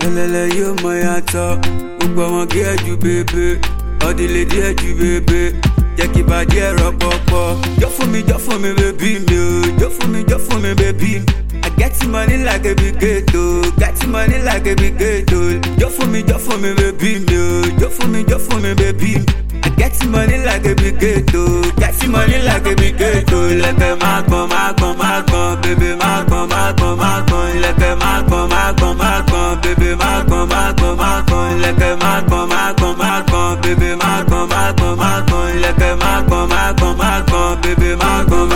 Ẹlẹ́lẹ́ yóò mọ yàtọ̀, gbogbo wọn gé ẹ̀jú bèbè, ọ̀dìlẹ̀ dí ẹ̀jú bèbè, jẹ́ kí bàjẹ́ ẹ̀rọ pọ̀pọ̀. Jọ́ fún mi bèbí mi o, jọ́ fún mi bèbí mi. I get money like a big ghetto, get money like a big ghetto. Jọ́ fún mi bèbí mi o, jọ́ fún mi bèbí mi. I get money like a big ghetto, get money like a big ghetto. Lẹ́kẹ̀ máa gbọ̀n, bébé máa gbọ̀n. Lẹ́kẹ̀ máa gbọ̀n, bébé máa gbọ̀n. Lẹ́kẹ̀ máa gbọ̀n, bébé máa gbọ̀n. Lẹ́kẹ̀ máa gbọ̀n, bébé máa gbọ̀n.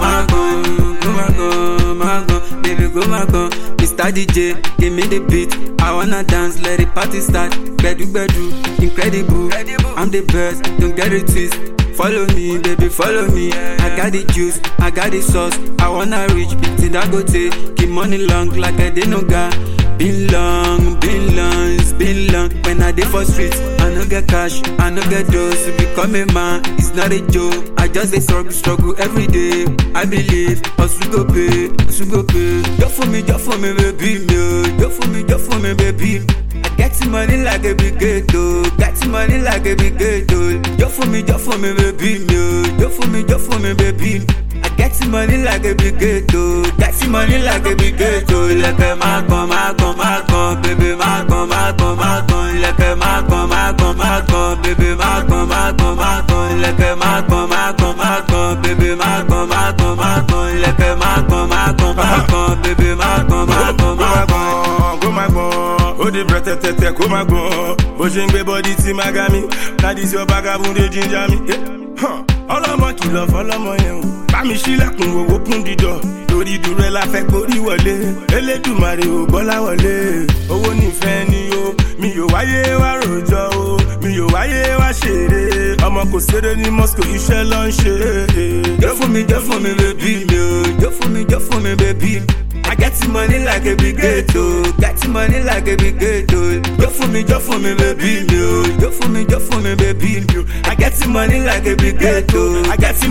Baby go my gun, Mr. DJ, give me the beat. I wanna dance, let the party start. Bedu, incredible. I'm the best, don't get it twist. Follow me, baby, follow me. I got the juice, I got the sauce. I wanna reach big till I go take. Keep money long like I didn't know God. Been long, it's been long. When I dey for streets, I no get cash, I no get dough. To become a man, it's not a joke. I just dey struggle every day. I believe, us we go pay. Just for me, baby, me. Just for me, baby. I get money like a big ghetto, Just for me, baby, me. Just for me, baby. I get money like a big ghetto, Lẹ́kẹ̀ máa gbọ̀n, bébé máa gbọ̀n. Lẹ́kẹ̀ máa gbọ̀n, bébé máa gbọ̀n. Lẹ́kẹ̀ máa gbọ̀n, bébé máa gbọ̀n. Lẹ́kẹ̀ máa gbọ̀n, bébé máa gbọ̀n. Go my gbọ̀n, ó di brẹ́tẹ̀tẹ̀tẹ̀ kó má gbọ̀n. Bó ṣe ń gbé bọ́dí tí má ga mi, láti sí ọba gábúndé jíjà mi. Ọlọ́mọ kìlọ̀ fọlọ́mọ yẹn o, bá mi ṣílẹ̀kùn owó kún dídọ̀. Torí dúró la fẹ́ gbórí wọlé, Elédùmarè ò gbọ́lá wọlé. Owó nífẹ̀ẹ́ ni o, mi ò wáyé wá ròjọ́ o, mi ò wáyé wá ṣeré. Ọmọ kò ṣeré ní Moscow, iṣẹ́ ló ń ṣe. Jọ́ fún mi bèbí mi o, jọ́ fún mi bèbí mi. I get money like a big ghetto, Jọ́ fún mi bèbí mi o, jọ́ fún mi bèbí mi o. I get money like a big ghetto, Lẹ́kẹ̀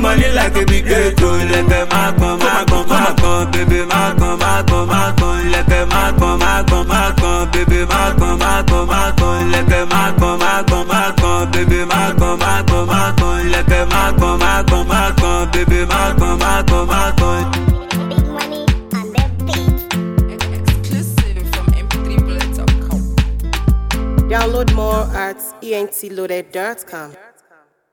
máa gbọ̀n, bébé máa gbọ̀n. Lẹ́kẹ̀ máa gbọ̀n, bébé máa gbọ̀n. Lẹ́kẹ̀ máa gbọ̀n, bébé máa gbọ̀n. Lẹ́kẹ̀ máa gbọ̀n, bébé máa gbọ̀n. Download more at entloaded.com.